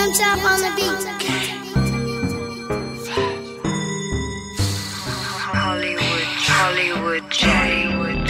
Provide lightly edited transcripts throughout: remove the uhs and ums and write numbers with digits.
Young Chop on the beat. Hollywood J.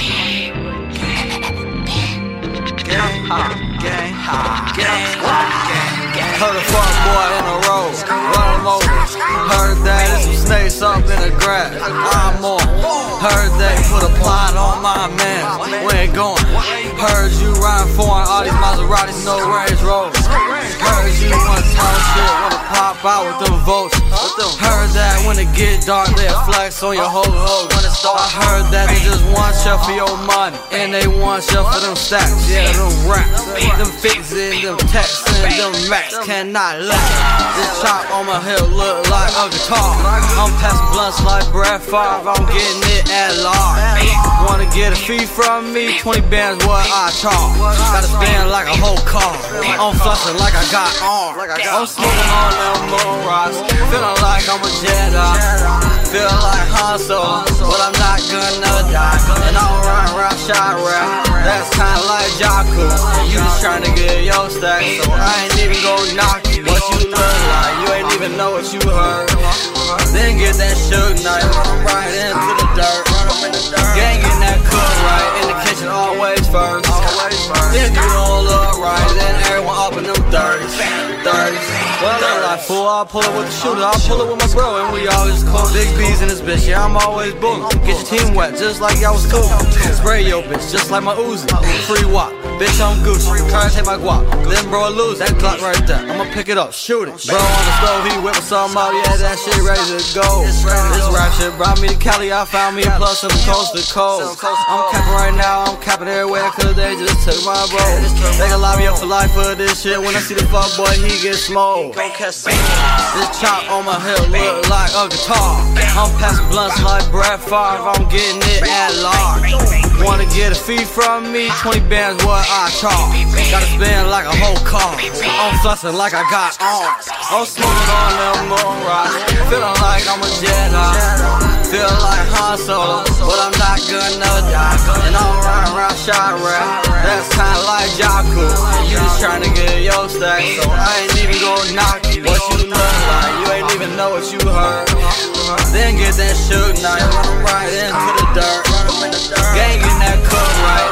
Heard a fuck boy in a row, run him over. Heard that there's some snakes up in the grass. I'm on. Heard that you put a plot on my man. We ain't going. Heard you riding foreign, all these Maseratis, no Range Rovers. Heard you wanna talk shit, wanna pop out with them votes. Heard that when it get dark, they'll flex on your whole hoes. I heard that they just want you for your money, and they want you for them stacks. Yeah, them raps, them fixin', them texts, and them racks cannot lack. This chop on my hip look like a guitar. I'm passing blunts like Brad Favre, I'm getting it at large. Wanna get a fee from me? 20 bands what I charge. Gotta spend like a whole car. I'm flexing like I got arms. I'm smoking on them moon rocks, feeling like I'm a Jedi. Feel like Han Solo, but I'm not gonna die. And I don't run around shot rap, that's kinda like Jakku. You just tryna get your stack, so I ain't even go knock you. What you look like, you ain't even know what you heard. Then get that Suge Knight, run right into the dirt. Gang in that cook right, in the kitchen always first. Then you don't look right, then everyone up in them 30s. Well, I like fool, I'll pull it with the shooter, I'll pull it with my bro, and we all just cool. Big B's in this bitch, yeah, I'm always bullying. Get your team wet, just like y'all was cool. Spray your bitch, just like my Uzi. Free wop, bitch, I'm Gucci. Try to take my guap, then bro, I lose that Glock right there. I'ma pick it up, shoot it. Bro on the stove, he whipping something out, yeah, that shit ready to go. This rap shit brought me to Cali, I found me a plus from coast to coast. I'm capping right now, I'm capping everywhere, cause they just took my bro. They gon' lock me up for life for this shit. When I see the fuck boy, he get smoked. This chop on my hip look like a guitar. I'm passing blunts like Brad Favre, I'm getting it at large. Wanna get a fee from me? 20 bands what I charge. Gotta spend like a whole car. I'm flexing like I got arms. I'm smoking on them moon rocks, feeling like I'm a Jedi. Feel like Han Solo, but I'm not gonna die. And I don't run around shot rap, that's kinda like Jakku. You just tryna get your stack, so I ain't even gon' knock you. What you look like, you ain't even know what you heard. Then get that Suge Knight, run right into the dirt. Gang in that cook right,